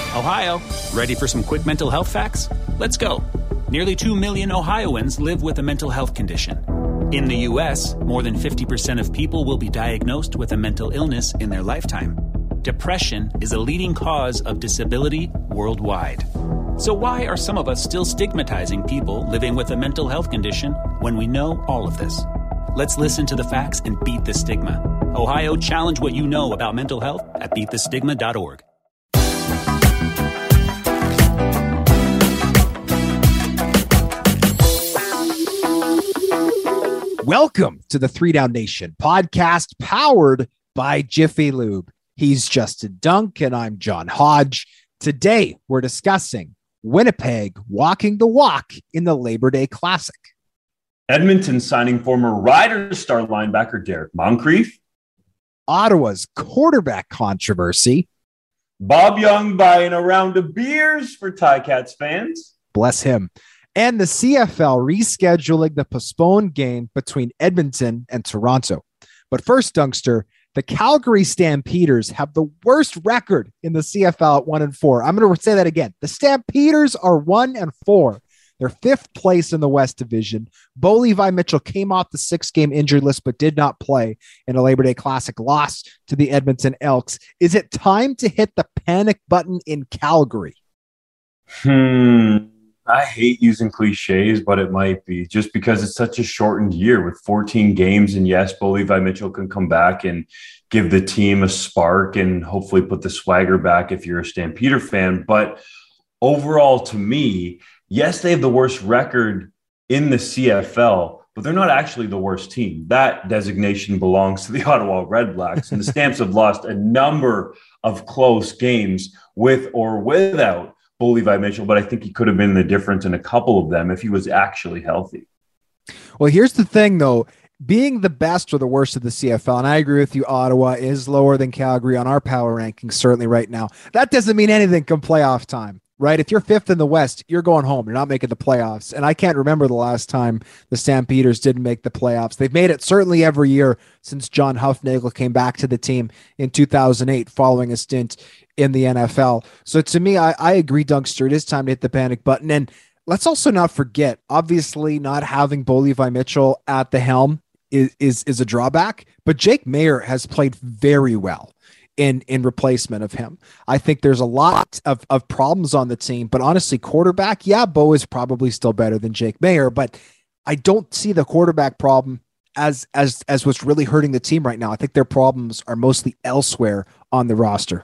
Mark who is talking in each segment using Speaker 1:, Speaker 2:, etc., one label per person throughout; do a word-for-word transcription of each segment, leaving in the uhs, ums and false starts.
Speaker 1: Ohio, ready for some quick mental health facts? Let's go. Nearly two million Ohioans live with a mental health condition. In the U S, more than fifty percent of people will be diagnosed with a mental illness in their lifetime. Depression is a leading cause of disability worldwide. So why are some of us still stigmatizing people living with a mental health condition when we know all of this? Let's listen to the facts and beat the stigma. Ohio, challenge what you know about mental health at beat the stigma dot org.
Speaker 2: Welcome to the Three Down Nation podcast powered by Jiffy Lube. He's Justin Dunk and I'm John Hodge. Today we're discussing Winnipeg walking the walk in the Labor Day Classic.
Speaker 3: Edmonton signing former Riders star linebacker Derek Moncrief.
Speaker 2: Ottawa's quarterback controversy.
Speaker 3: Bob Young buying a round of beers for Ticats fans.
Speaker 2: Bless him. And the C F L rescheduling the postponed game between Edmonton and Toronto. But first, Dunkster, the Calgary Stampeders have the worst record in the C F L at one and four. I'm going to say that again. The Stampeders are one and four. They're fifth place in the West Division. Bo Levi Mitchell came off the six-game injury list but did not play in a Labor Day Classic loss to the Edmonton Elks. Is it time to hit the panic button in Calgary?
Speaker 3: Hmm. I hate using cliches, but it might be just because it's such a shortened year with fourteen games. And yes, Bo Levi Mitchell can come back and give the team a spark and hopefully put the swagger back if you're a Stampeder fan. But overall, to me, yes, they have the worst record in the C F L, but they're not actually the worst team. That designation belongs to the Ottawa Redblacks. And the Stamps have lost a number of close games with or without Bo Levi Mitchell, but I think he could have been the difference in a couple of them if he was actually healthy.
Speaker 2: Well, here's the thing, though. Being the best or the worst of the C F L, and I agree with you, Ottawa is lower than Calgary on our power rankings, certainly right now. That doesn't mean anything come playoff time, right? If you're fifth in the West, you're going home. You're not making the playoffs. And I can't remember the last time the Stampeders didn't make the playoffs. They've made it certainly every year since John Hufnagel came back to the team in two thousand eight following a stint in the N F L. So to me, I, I agree, Dunkster. It is time to hit the panic button. And let's also not forget, obviously not having Bo Levi Mitchell at the helm is, is, is a drawback, but Jake Maier has played very well in, in replacement of him. I think there's a lot of, of problems on the team, but honestly, quarterback, yeah, Bo is probably still better than Jake Maier, but I don't see the quarterback problem as, as, as what's really hurting the team right now. I think their problems are mostly elsewhere on the roster.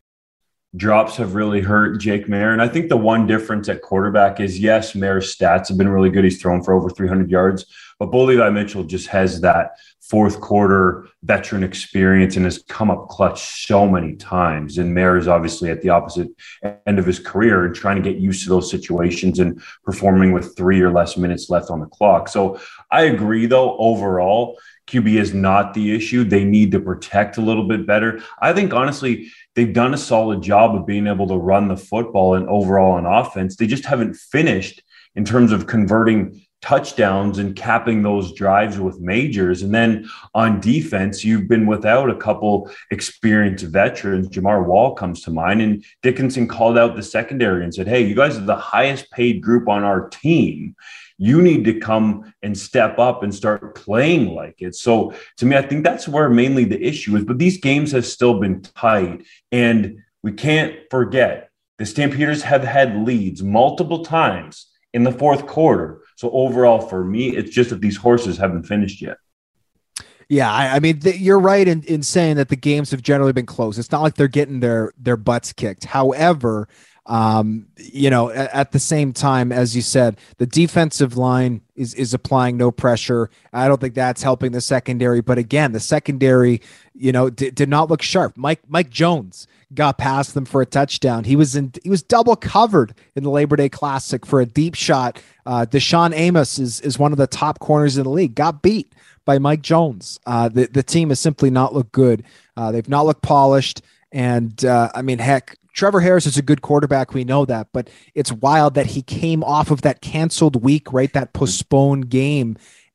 Speaker 3: Drops have really hurt Jake Maier. And I think the one difference at quarterback is, yes, Maier's stats have been really good. He's thrown for over three hundred yards, but Bo Levi Mitchell just has that fourth quarter veteran experience and has come up clutch so many times. And Maier is obviously at the opposite end of his career and trying to get used to those situations and performing with three or less minutes left on the clock. So I agree, though, overall, Q B is not the issue. They need to protect a little bit better. I think, honestly, they've done a solid job of being able to run the football and overall on offense. They just haven't finished in terms of converting touchdowns and capping those drives with majors. And then on defense, you've been without a couple experienced veterans. Jamar Wall comes to mind, and Dickinson called out the secondary and said, hey, you guys are the highest paid group on our team. You need to come and step up and start playing like it. So to me, I think that's where mainly the issue is. But these games have still been tight. And we can't forget the Stampeders have had leads multiple times in the fourth quarter. So overall, for me, it's just that these horses haven't finished yet.
Speaker 2: Yeah, I, I mean, th- you're right in, in saying that the games have generally been close. It's not like they're getting their, their butts kicked. However, Um, you know, at, at the same time, as you said, the defensive line is, is applying no pressure. I don't think that's helping the secondary, but again, the secondary, you know, d- did not look sharp. Mike, Mike Jones got past them for a touchdown. He was in, he was double covered in the Labor Day Classic for a deep shot. Uh, Deshaun Amos is, is one of the top corners in the league, got beat by Mike Jones. Uh, the, the team has simply not looked good. Uh, they've not looked polished. And uh, I mean, heck, Trevor Harris is a good quarterback. We know that, but it's wild that he came off of that canceled week, right? That postponed game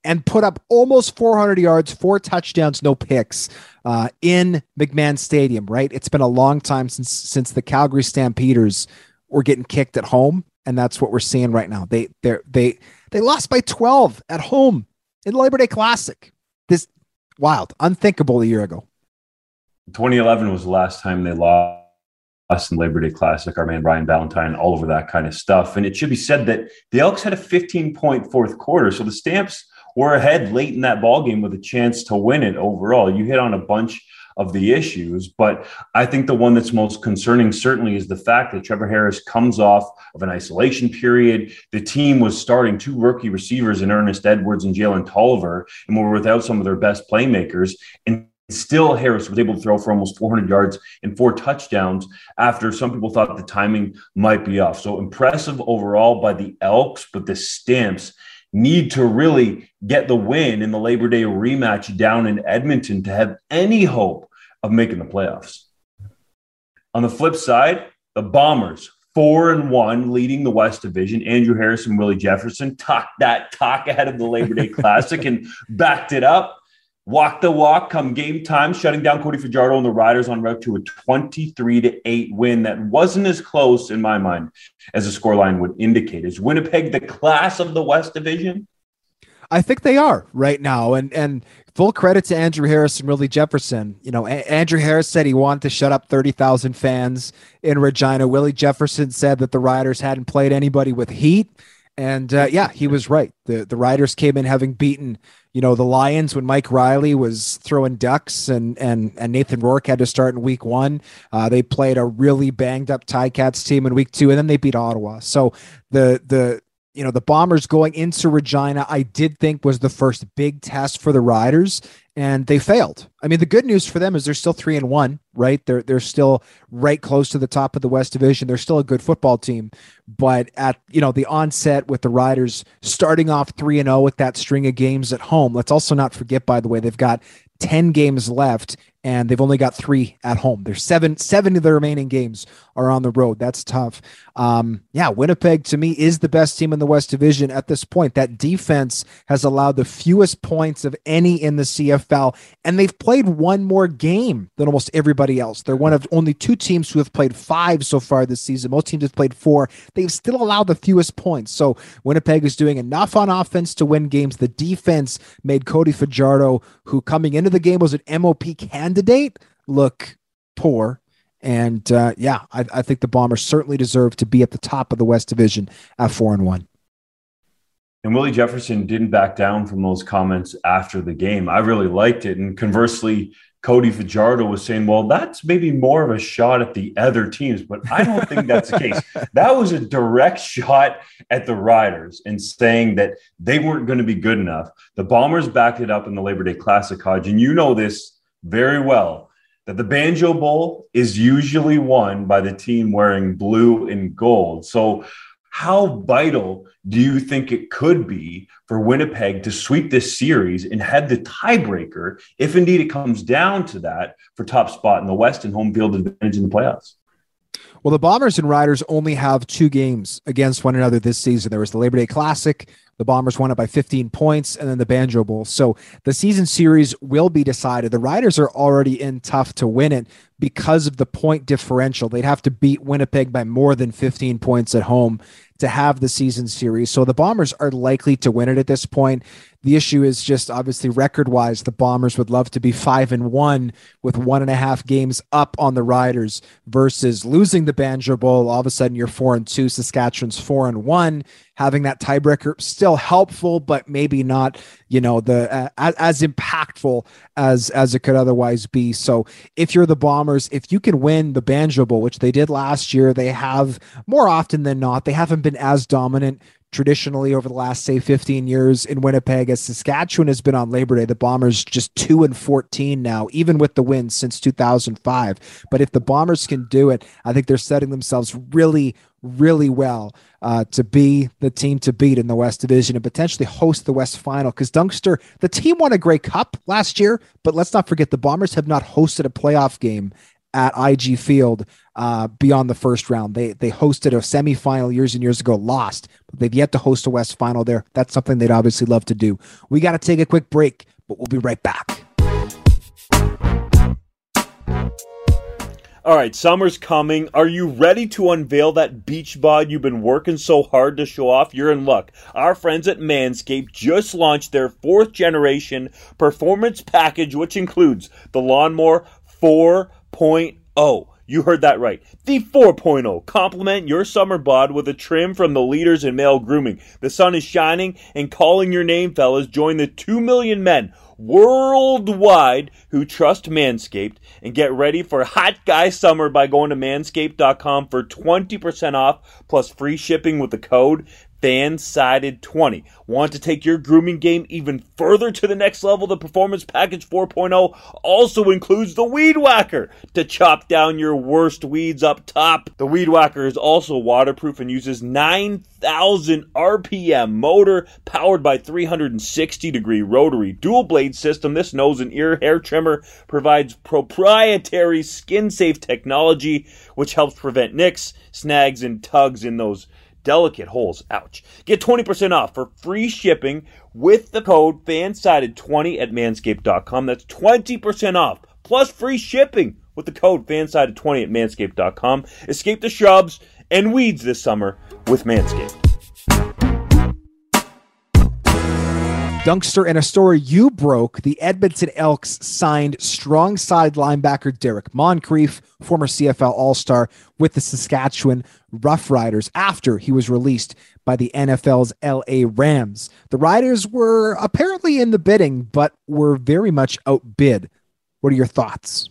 Speaker 2: and put up almost four hundred yards, four touchdowns, no picks uh, in McMahon Stadium, right? It's been a long time since since the Calgary Stampeders were getting kicked at home, and that's what we're seeing right now. They they they they lost by twelve at home in the Labor Day Classic. This wild, unthinkable a year ago.
Speaker 3: twenty eleven was the last time they lost in Labor Day Classic. Our man Ryan Valentine, all over that kind of stuff. And it should be said that the Elks had a fifteen-point fourth quarter, so the Stamps were ahead late in that ballgame with a chance to win it overall. You hit on a bunch of the issues, but I think the one that's most concerning certainly is the fact that Trevor Harris comes off of an isolation period. The team was starting two rookie receivers in Ernest Edwards and Jalen Tolliver, and were without some of their best playmakers. And still, Harris was able to throw for almost four hundred yards and four touchdowns after some people thought the timing might be off. So impressive overall by the Elks, but the Stamps need to really get the win in the Labor Day rematch down in Edmonton to have any hope of making the playoffs. On the flip side, the Bombers, four and one, leading the West Division. Andrew Harris and Willie Jefferson talked that talk ahead of the Labor Day Classic and backed it up. Walk the walk come game time, shutting down Cody Fajardo and the Riders on route to a twenty-three to eight win that wasn't as close in my mind as the scoreline would indicate. Is Winnipeg the class of the West Division?
Speaker 2: I think they are right now. And and full credit to Andrew Harris and Willie Jefferson. You know, a- Andrew Harris said he wanted to shut up thirty thousand fans in Regina. Willie Jefferson said that the Riders hadn't played anybody with heat. And uh, yeah, he was right. The the Riders came in having beaten, you know, the Lions when Mike Riley was throwing ducks and and and Nathan Rourke had to start in week one. Uh, they played a really banged up Ticats team in week two, and then they beat Ottawa. So the the you know the Bombers going into Regina, I did think was the first big test for the Riders, and they failed. I mean, the good news for them is they're still three and one, right? They're they're still right close to the top of the West Division. They're still a good football team, but at you know the onset with the Riders starting off three and zero with that string of games at home. Let's also not forget, by the way, they've got ten games left, and they've only got three at home. There's seven, seven of the remaining games are on the road. That's tough. Um, yeah, Winnipeg to me is the best team in the West Division at this point. That defense has allowed the fewest points of any in the C F L, and they've played one more game than almost everybody else. They're one of only two teams who have played five so far this season. Most teams have played four. They've still allowed the fewest points. So Winnipeg is doing enough on offense to win games. The defense made Cody Fajardo, who coming into the game was an M O P candidate, look poor. And uh, yeah, I, I think the Bombers certainly deserve to be at the top of the West Division at four and one.
Speaker 3: And Willie Jefferson didn't back down from those comments after the game. I really liked it. And conversely, Cody Fajardo was saying, well, that's maybe more of a shot at the other teams, but I don't think that's the case. That was a direct shot at the Riders and saying that they weren't going to be good enough. The Bombers backed it up in the Labor Day Classic, Hodge, and you know this very well, that the Banjo Bowl is usually won by the team wearing blue and gold. So how vital do you think it could be for Winnipeg to sweep this series and head the tiebreaker, if indeed it comes down to that, for top spot in the West and home field advantage in the playoffs?
Speaker 2: Well, the Bombers and Riders only have two games against one another this season. There was the Labor Day Classic. The Bombers won it by fifteen points, and then the Banjo Bowl. So the season series will be decided. The Riders are already in tough to win it because of the point differential. They'd have to beat Winnipeg by more than fifteen points at home to have the season series. So the Bombers are likely to win it at this point. The issue is just obviously record-wise, the Bombers would love to be five and one with one and a half games up on the Riders versus losing the Banjo Bowl. All of a sudden you're four and two, Saskatchewan's four and one. Having that tiebreaker still helpful, but maybe not, you know, the uh, as, as impactful as as it could otherwise be. So if you're the Bombers, if you can win the Banjo Bowl, which they did last year, they have more often than not. They haven't been as dominant traditionally over the last, say, fifteen years in Winnipeg as Saskatchewan has been on Labor Day. The Bombers just two and fourteen now, even with the wins since two thousand five. But if the Bombers can do it, I think they're setting themselves really, really well uh, to be the team to beat in the West Division and potentially host the West Final. Because Dunkster, the team won a Grey Cup last year, but let's not forget the Bombers have not hosted a playoff game at I G Field uh, beyond the first round. They they hosted a semifinal years and years ago, lost, but they've yet to host a West Final there. That's something they'd obviously love to do. We got to take a quick break, but we'll be right back.
Speaker 4: All right, summer's coming. Are you ready to unveil that beach bod you've been working so hard to show off? You're in luck. Our friends at Manscaped just launched their fourth generation performance package, which includes the Lawnmower four point oh. You heard that right. The four point oh. Complement your summer bod with a trim from the leaders in male grooming. The sun is shining and calling your name, fellas. Join the two million men worldwide who trust Manscaped and get ready for hot guy summer by going to manscaped dot com for twenty percent off plus free shipping with the code FANSIDED twenty. Want to take your grooming game even further to the next level? The Performance Package four point oh also includes the Weed Whacker to chop down your worst weeds up top. The Weed Whacker is also waterproof and uses nine thousand R P M motor powered by three hundred sixty degree rotary dual blade system. This nose and ear hair trimmer provides proprietary skin safe technology which helps prevent nicks, snags, and tugs in those delicate holes. Ouch. Get twenty percent off for free shipping with the code FANSIDED twenty at manscaped dot com. That's twenty percent off plus free shipping with the code FANSIDED twenty at manscaped dot com. Escape the shrubs and weeds this summer with Manscaped.
Speaker 2: Dunkster, in a story you broke, the Edmonton Elks signed strong side linebacker Derek Moncrief, former C F L All-Star, with the Saskatchewan Roughriders after he was released by the N F L's L A Rams. The Riders were apparently in the bidding, but were very much outbid. What are your thoughts?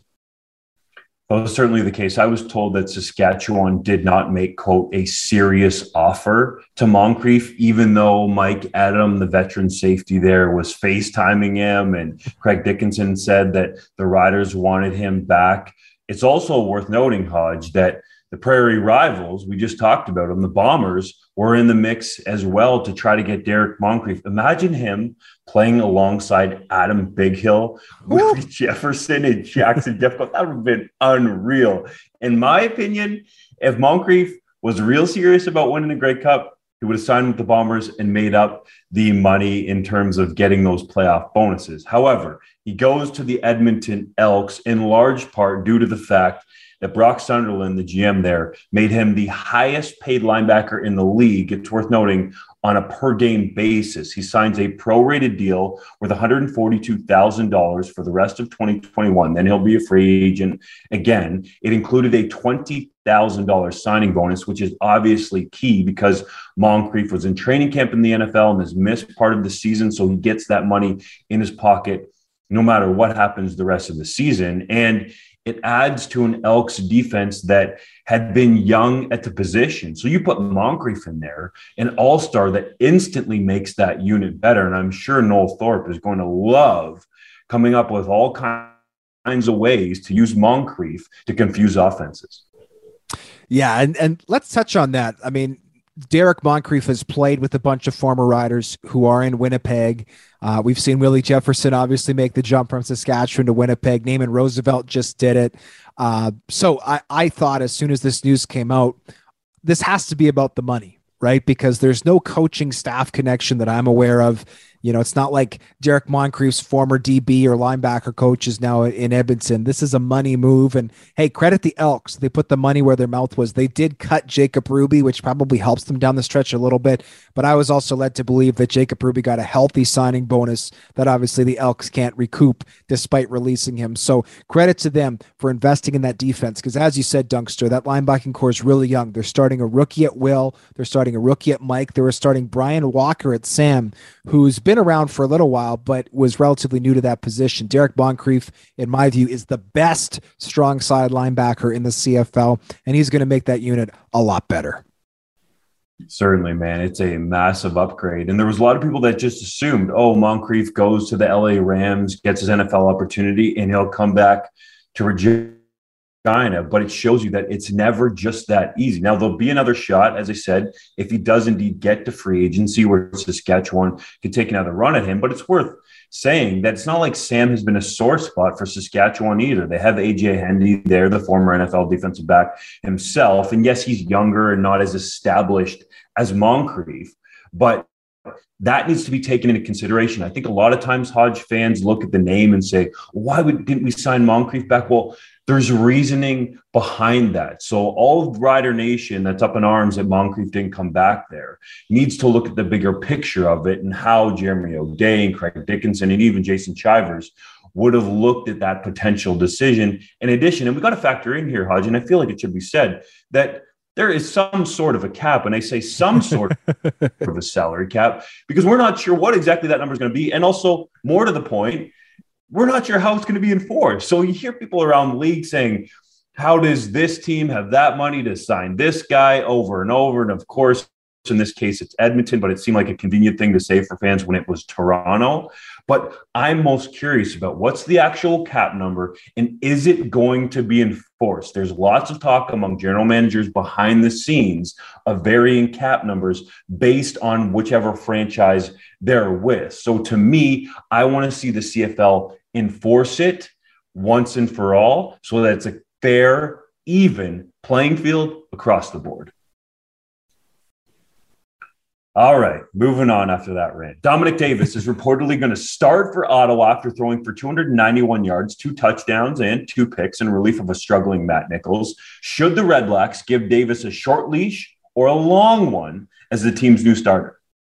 Speaker 3: Well, that's certainly the case. I was told that Saskatchewan did not make, quote, a serious offer to Moncrief, even though Mike Adam, the veteran safety there, was FaceTiming him, and Craig Dickinson said that the Riders wanted him back. It's also worth noting, Hodge, that the Prairie Rivals, we just talked about them, the Bombers, were in the mix as well to try to get Derek Moncrief. Imagine him playing alongside Adam Bighill with Ooh. Jefferson and Jackson Jeffcoat. That would have been unreal. In my opinion, if Moncrief was real serious about winning the Grey Cup, he would have signed with the Bombers and made up the money in terms of getting those playoff bonuses. However, he goes to the Edmonton Elks in large part due to the fact that Brock Sunderland, the G M there, made him the highest paid linebacker in the league. It's worth noting on a per game basis. He signs a prorated deal worth one hundred forty-two thousand dollars for the rest of twenty twenty-one. Then he'll be a free agent again. It included a twenty thousand dollars signing bonus, which is obviously key because Moncrief was in training camp in the N F L and has missed part of the season. So he gets that money in his pocket no matter what happens the rest of the season. And it adds to an Elks defense that had been young at the position. So you put Moncrief in there, an all-star that instantly makes that unit better. And I'm sure Noel Thorpe is going to love coming up with all kinds of ways to use Moncrief to confuse offenses.
Speaker 2: Yeah, and, and let's touch on that. I mean, Derek Moncrief has played with a bunch of former Riders who are in Winnipeg. Uh, we've seen Willie Jefferson obviously make the jump from Saskatchewan to Winnipeg. Naaman Roosevelt just did it. Uh, so I, I thought as soon as this news came out, this has to be about the money, right? Because there's no coaching staff connection that I'm aware of. You know, it's not like Derek Moncrief's former D B or linebacker coach is now in Edmonton. This is a money move. And hey, credit the Elks. They put the money where their mouth was. They did cut Jacob Ruby, which probably helps them down the stretch a little bit. But I was also led to believe that Jacob Ruby got a healthy signing bonus that obviously the Elks can't recoup despite releasing him. So credit to them for investing in that defense. Because as you said, Dunkster, that linebacking core is really young. They're starting a rookie at Will. They're starting a rookie at Mike. They were starting Brian Walker at Sam, who's been around for a little while, but was relatively new to that position. Derek Moncrief, in my view, is the best strong side linebacker in the C F L, and he's going to make that unit a lot better.
Speaker 3: Certainly, man. It's a massive upgrade. And there was a lot of people that just assumed, oh, Moncrief goes to the L A Rams, gets his N F L opportunity, and he'll come back to Regina. But it shows you that it's never just that easy. Now, there'll be another shot, as I said, if he does indeed get to free agency where Saskatchewan can take another run at him. But it's worth saying that it's not like Sam has been a sore spot for Saskatchewan either. They have A J Hendy there, the former N F L defensive back himself. And yes, he's younger and not as established as Moncrief, but that needs to be taken into consideration. I think a lot of times Hodge fans look at the name and say, why would, didn't we sign Moncrief back? Well, there's reasoning behind that. So all of Rider Nation that's up in arms that Moncrief didn't come back there needs to look at the bigger picture of it and how Jeremy O'Day and Craig Dickinson and even Jason Chivers would have looked at that potential decision. In addition, and we got to factor in here, Hodge, and I feel like it should be said that there is some sort of a cap, and I say some sort of a salary cap, because we're not sure what exactly that number is going to be. And also, more to the point, we're not sure how it's going to be enforced. So you hear people around the league saying, how does this team have that money to sign this guy over and over? And of course, in this case, it's Edmonton, but it seemed like a convenient thing to say for fans when it was Toronto. But I'm most curious about what's the actual cap number and is it going to be enforced? There's lots of talk among general managers behind the scenes of varying cap numbers based on whichever franchise they're with. So to me, I want to see the C F L enforce it once and for all so that it's a fair, even playing field across the board. All right, moving on after that rant. Dominic Davis is reportedly going to start for Ottawa after throwing for two hundred ninety-one yards, two touchdowns, and two picks in relief of a struggling Matt Nichols. Should the Redblacks give Davis a short leash or a long one as the team's new starter?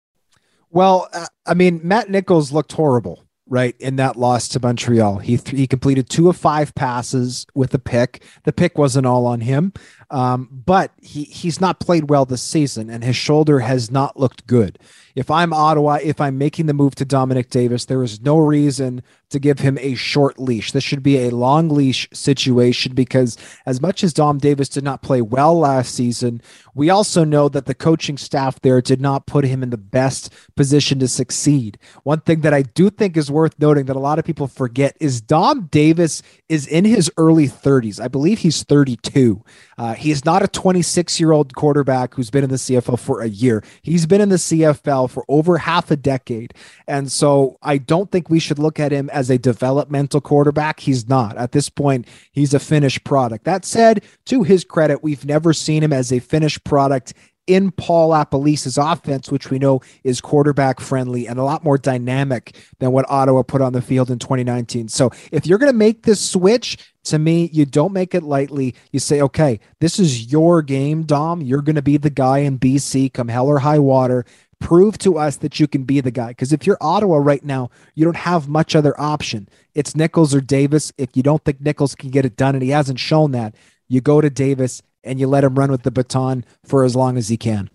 Speaker 2: Well, I mean, Matt Nichols looked horrible, right, in that loss to Montreal. He th- he completed two of five passes with a pick. The pick wasn't all on him, um, but he he's not played well this season, and his shoulder has not looked good. If I'm Ottawa, if I'm making the move to Dominic Davis, there is no reason to give him a short leash. This should be a long leash situation because as much as Dom Davis did not play well last season, we also know that the coaching staff there did not put him in the best position to succeed. One thing that I do think is worth noting that a lot of people forget is Dom Davis is in his early thirties. I believe he's thirty-two. Uh, he is not a twenty-six-year-old quarterback who's been in the C F L for a year. He's been in the C F L for over half a decade. And so I don't think we should look at him as a developmental quarterback. He's not. At this point, he's a finished product. That said, to his credit, we've never seen him as a finished product in Paul LaPolice's offense, which we know is quarterback friendly and a lot more dynamic than what Ottawa put on the field in twenty nineteen. So if you're going to make this switch, to me, you don't make it lightly. You say, okay, this is your game, Dom. You're going to be the guy in B C come hell or high water. Prove to us that you can be the guy. Because if you're Ottawa right now, you don't have much other option. It's Nichols or Davis. If you don't think Nichols can get it done, and he hasn't shown that, you go to Davis and you let him run with the baton for as long as he can.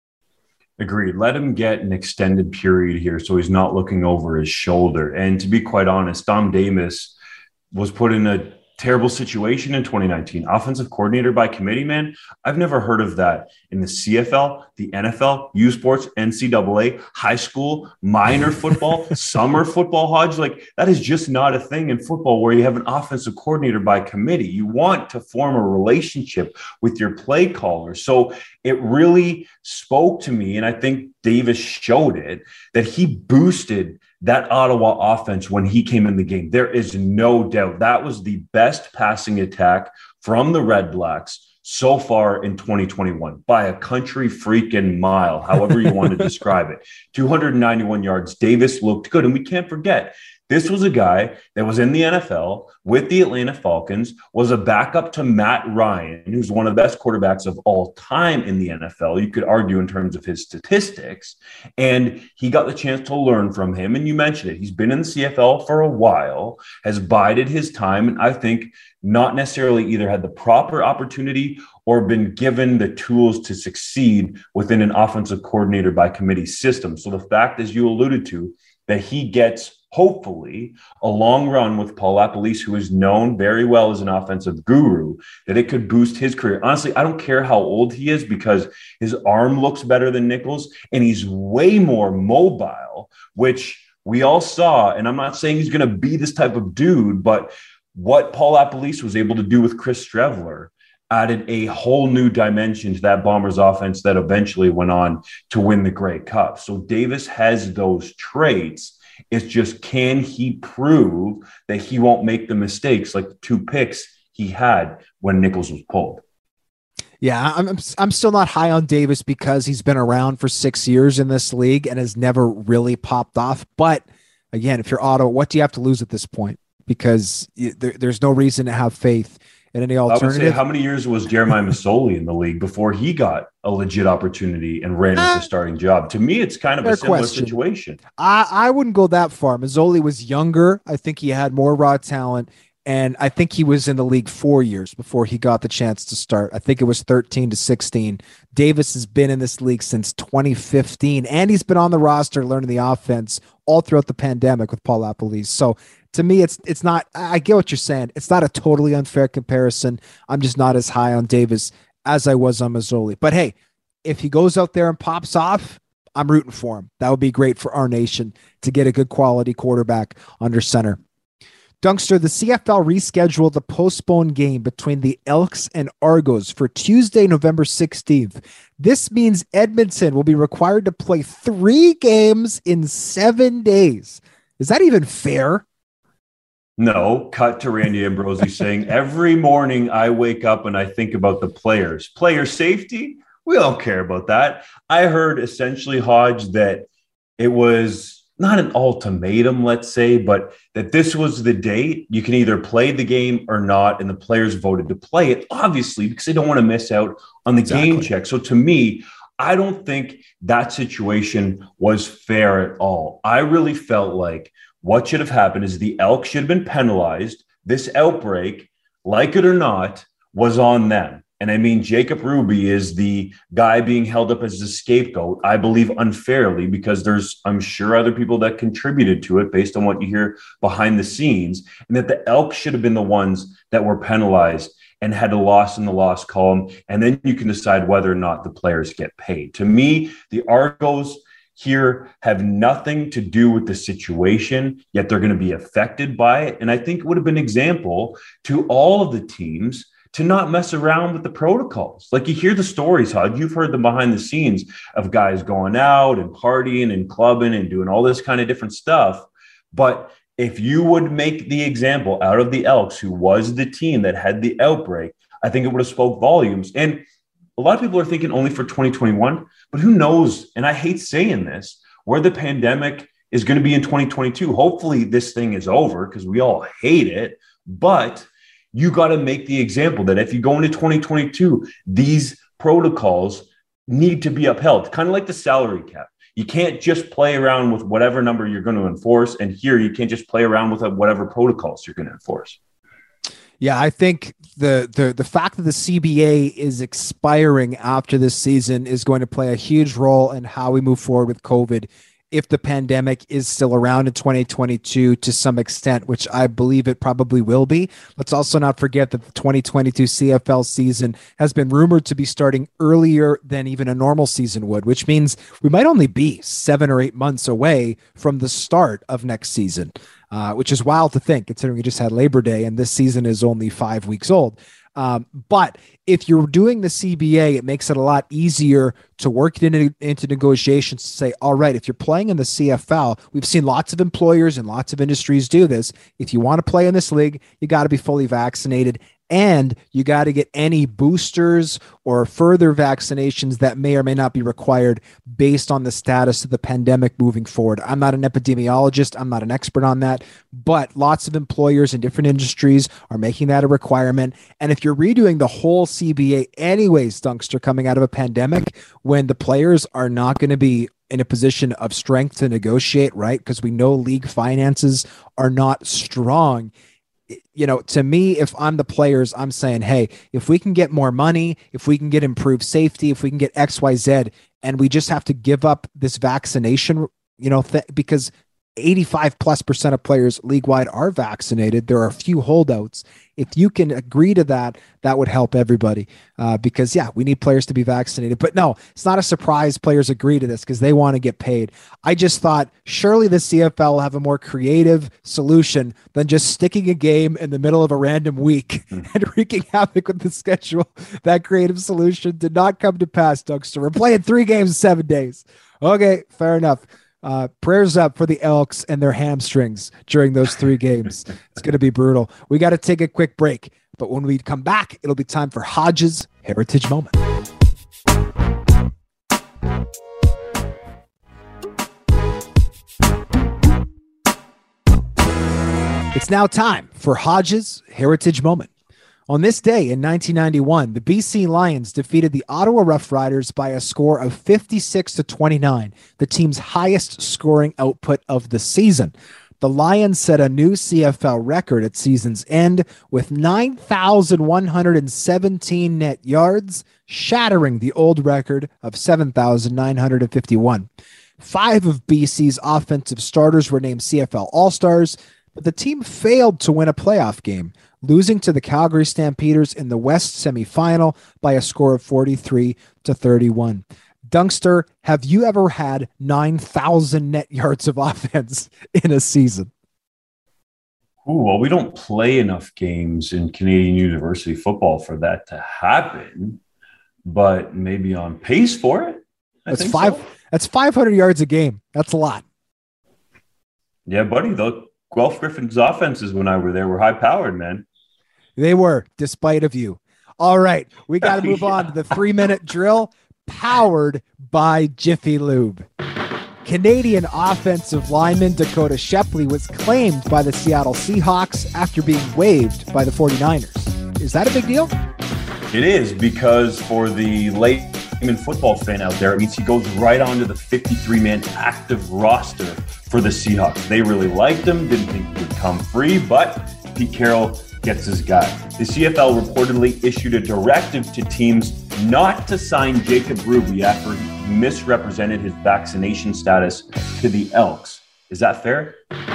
Speaker 3: Agreed. Let him get an extended period here so he's not looking over his shoulder. And to be quite honest, Dom Davis was put in a terrible situation in twenty nineteen. Offensive coordinator by committee, man. I've never heard of that in the C F L, the N F L, U Sports, N C double A, high school, minor football, summer football, Hodge. Like that is just not a thing in football where you have an offensive coordinator by committee. You want to form a relationship with your play caller. So it really spoke to me, and I think Davis showed it, that he boosted that Ottawa offense when he came in the game. There is no doubt that was the best passing attack from the Redblacks so far in twenty twenty-one by a country freaking mile, however you want to describe it. two hundred ninety-one yards. Davis looked good. And we can't forget, this was a guy that was in the N F L with the Atlanta Falcons, was a backup to Matt Ryan, who's one of the best quarterbacks of all time in the N F L. You could argue in terms of his statistics. And he got the chance to learn from him. And you mentioned it. He's been in the C F L for a while, has bided his time, and I think not necessarily either had the proper opportunity or been given the tools to succeed within an offensive coordinator by committee system. So the fact, as you alluded to, that he gets hopefully a long run with Paul LaPolice, who is known very well as an offensive guru, that it could boost his career. Honestly, I don't care how old he is because his arm looks better than Nichols and he's way more mobile, which we all saw. And I'm not saying he's going to be this type of dude, but what Paul LaPolice was able to do with Chris Streveler added a whole new dimension to that Bombers offense that eventually went on to win the Grey Cup. So Davis has those traits. It's just, can he prove that he won't make the mistakes like the two picks he had when Nichols was pulled?
Speaker 2: Yeah, I'm I'm still not high on Davis because he's been around for six years in this league and has never really popped off. But again, if you're Ottawa, what do you have to lose at this point? Because you, there, there's no reason to have faith in any alternative.
Speaker 3: I would say, how many years was Jeremiah Masoli in the league before he got a legit opportunity and ran into a starting job? To me, it's kind of
Speaker 2: Fair
Speaker 3: a similar
Speaker 2: question.
Speaker 3: situation.
Speaker 2: I, I wouldn't go that far. Masoli was younger. I think he had more raw talent. And I think he was in the league four years before he got the chance to start. I think it was thirteen to sixteen. Davis has been in this league since twenty fifteen, and he's been on the roster learning the offense all throughout the pandemic with Paul LaPolice. So to me, it's it's not, I get what you're saying. It's not a totally unfair comparison. I'm just not as high on Davis as I was on Masoli. But hey, if he goes out there and pops off, I'm rooting for him. That would be great for our nation to get a good quality quarterback under center. Dunkster, the C F L rescheduled the postponed game between the Elks and Argos for Tuesday, November sixteenth. This means Edmonton will be required to play three games in seven days. Is that even fair?
Speaker 3: No, cut to Randy Ambrosie saying, every morning I wake up and I think about the players. Player safety? We don't care about that. I heard essentially, Hodge, that it was not an ultimatum, let's say, but that this was the date. You can either play the game or not, and the players voted to play it, obviously, because they don't want to miss out on the exactly. game check. So to me, I don't think that situation was fair at all. I really felt like what should have happened is the Elks should have been penalized. This outbreak, like it or not, was on them. And I mean, Jacob Ruby is the guy being held up as the scapegoat, I believe unfairly, because there's, I'm sure, other people that contributed to it based on what you hear behind the scenes, and that the Elks should have been the ones that were penalized and had a loss in the loss column. And then you can decide whether or not the players get paid. To me, the Argos here have nothing to do with the situation, yet they're going to be affected by it. And I think it would have been an example to all of the teams to not mess around with the protocols. Like, you hear the stories, Hud, you've heard them behind the scenes of guys going out and partying and clubbing and doing all this kind of different stuff. But if you would make the example out of the Elks, who was the team that had the outbreak, I think it would have spoke volumes. And a lot of people are thinking only for twenty twenty-one, but who knows? And I hate saying this, where the pandemic is going to be in twenty twenty-two. Hopefully this thing is over because we all hate it, but you got to make the example that if you go into twenty twenty-two, these protocols need to be upheld, kind of like the salary cap. You can't just play around with whatever number you're going to enforce. And here you can't just play around with whatever protocols you're going to enforce.
Speaker 2: Yeah, I think the, the the fact that the C B A is expiring after this season is going to play a huge role in how we move forward with COVID if the pandemic is still around in twenty twenty-two to some extent, which I believe it probably will be. Let's also not forget that the twenty twenty-two C F L season has been rumored to be starting earlier than even a normal season would, which means we might only be seven or eight months away from the start of next season, uh, which is wild to think, considering we just had Labor Day and this season is only five weeks old. Um, but if you're doing the C B A, it makes it a lot easier to work it into, into negotiations to say, all right, if you're playing in the C F L, we've seen lots of employers and lots of industries do this. If you want to play in this league, you got to be fully vaccinated, and you got to get any boosters or further vaccinations that may or may not be required based on the status of the pandemic moving forward. I'm not an epidemiologist. I'm not an expert on that, but lots of employers in different industries are making that a requirement. And if you're redoing the whole C B A anyways, Dunkster, coming out of a pandemic, when the players are not going to be in a position of strength to negotiate, right? Because we know league finances are not strong. You know, to me, if I'm the players, I'm saying, hey, if we can get more money, if we can get improved safety, if we can get X, Y, Z, and we just have to give up this vaccination, you know, th- because eighty-five plus percent of players league-wide are vaccinated. There are a few holdouts. If you can agree to that, that would help everybody uh, because, yeah, we need players to be vaccinated. But no, it's not a surprise players agree to this because they want to get paid. I just thought surely the C F L will have a more creative solution than just sticking a game in the middle of a random week mm. and wreaking havoc with the schedule. That creative solution did not come to pass, Dougster. We're playing three games in seven days. Okay, fair enough. Uh, prayers up for the Elks and their hamstrings during those three games. It's going to be brutal. We got to take a quick break, but when we come back, it'll be time for Hodges' Heritage Moment. It's now time for Hodges' Heritage Moment. On this day in nineteen ninety-one, the B C Lions defeated the Ottawa Rough Riders by a score of fifty-six to twenty-nine, the team's highest scoring output of the season. The Lions set a new C F L record at season's end with nine thousand one hundred seventeen net yards, shattering the old record of seven thousand nine hundred fifty-one. Five of B C's offensive starters were named C F L All-Stars, but the team failed to win a playoff game, losing to the Calgary Stampeders in the West semifinal by a score of forty-three to thirty-one. Dunkster, have you ever had nine thousand net yards of offense in a season?
Speaker 3: Ooh, well, we don't play enough games in Canadian University football for that to happen, but maybe on pace for it. I
Speaker 2: That's
Speaker 3: think
Speaker 2: five.
Speaker 3: so.
Speaker 2: That's five hundred yards a game. That's a lot.
Speaker 3: Yeah, buddy. The Guelph Griffin's offenses when I were there were high powered, man.
Speaker 2: They were, despite of you. All right, we got to move
Speaker 3: Yeah.
Speaker 2: on to the three-minute drill, powered by Jiffy Lube. Canadian offensive lineman Dakota Shepley was claimed by the Seattle Seahawks after being waived by the forty-niners. Is that a big deal?
Speaker 3: It is, because for the layman football fan out there, it means he goes right onto the fifty-three man active roster for the Seahawks. They really liked him, didn't think he would come free, but Pete Carroll gets his guy. The C F L reportedly issued a directive to teams not to sign Jacob Ruby after he misrepresented his vaccination status to the Elks. Is that fair?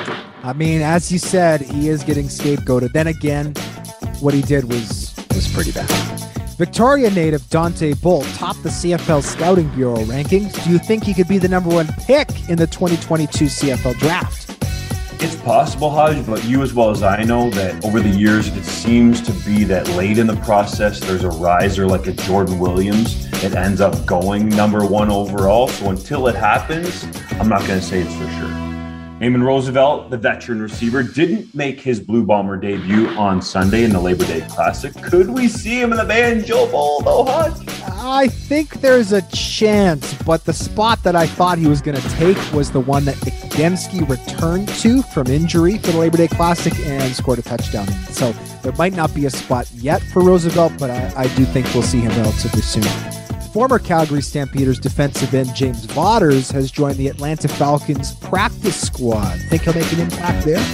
Speaker 2: I mean, as you said, he is getting scapegoated. Then again, what he did was was pretty bad. Victoria native Dante Bolt topped the C F L Scouting Bureau rankings. Do you think he could be the number one pick in the twenty twenty-two C F L draft?
Speaker 3: It's possible, Hodge, but you as well as I know that over the years, it seems to be that late in the process, there's a riser like a Jordan Williams that ends up going number one overall. So until it happens, I'm not going to say it's for sure. Eamon Roosevelt, the veteran receiver, didn't make his Blue Bomber debut on Sunday in the Labor Day Classic. Could we see him in the Banjo Bowl, though, Hodge?
Speaker 2: I think there's a chance, but the spot that I thought he was going to take was the one that Demski returned to from injury for the Labor Day Classic and scored a touchdown. So there might not be a spot yet for Roosevelt, but I, I do think we'll see him relatively soon. Former Calgary Stampeders defensive end James Vaughters has joined the Atlanta Falcons practice squad. Think he'll make an impact there?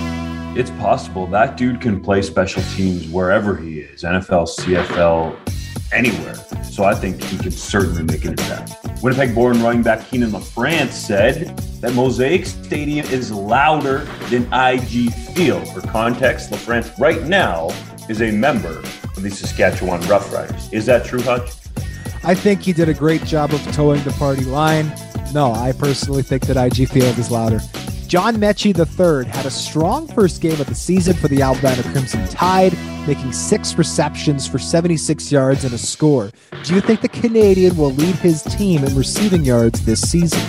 Speaker 3: It's possible. That dude can play special teams wherever he is, N F L, C F L, anywhere. So I think he could certainly make an impact. Winnipeg-born running back Keenan LaFrance said that Mosaic Stadium is louder than I G Field. For context, LaFrance right now is a member of the Saskatchewan Roughriders. Is that true, Hutch?
Speaker 2: I think he did a great job of towing the party line. No, I personally think that I G Field is louder. John Mechie the third had a strong first game of the season for the Alabama Crimson Tide, making six receptions for seventy-six yards and a score. Do you think the Canadian will lead his team in receiving yards this season?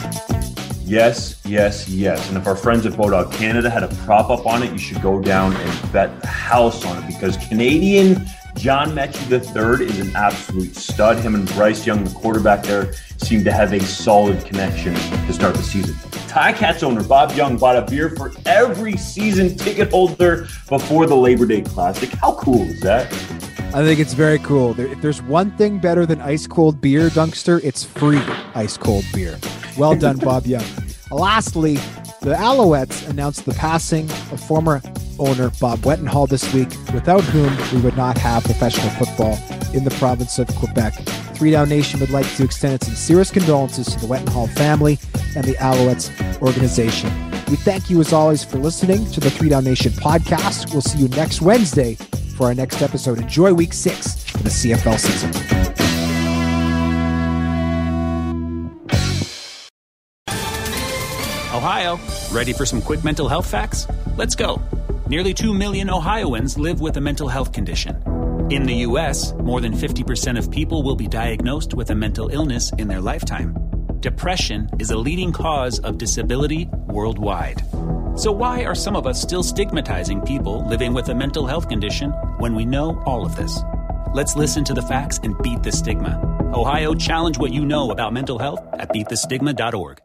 Speaker 3: Yes, yes, yes. And if our friends at Bodog Canada had a prop up on it, you should go down and bet the house on it, because Canadian John Mechie the third is an absolute stud. Him and Bryce Young, the quarterback there, seem to have a solid connection to start the season. Ticats owner Bob Young bought a beer for every season ticket holder before the Labor Day Classic. How cool is that?
Speaker 2: I think it's very cool. There, if there's one thing better than ice cold beer, Dunkster, it's free ice cold beer. Well done, Bob Young. Lastly, the Alouettes announced the passing of former owner Bob Wettenhall this week, without whom we would not have professional football in the province of Quebec. Three Down Nation would like to extend its sincerest condolences to the Wettenhall family and the Alouettes organization. We thank you as always for listening to the Three Down Nation podcast. We'll see you next Wednesday for our next episode. Enjoy week six for the C F L season.
Speaker 1: Ohio, ready for some quick mental health facts? Let's go. Nearly two million Ohioans live with a mental health condition. In the U S, more than fifty percent of people will be diagnosed with a mental illness in their lifetime. depression is a leading cause of disability worldwide. So why are some of us still stigmatizing people living with a mental health condition when we know all of this? Let's listen to the facts and beat the stigma. Ohio, challenge what you know about mental health at beat the stigma dot org.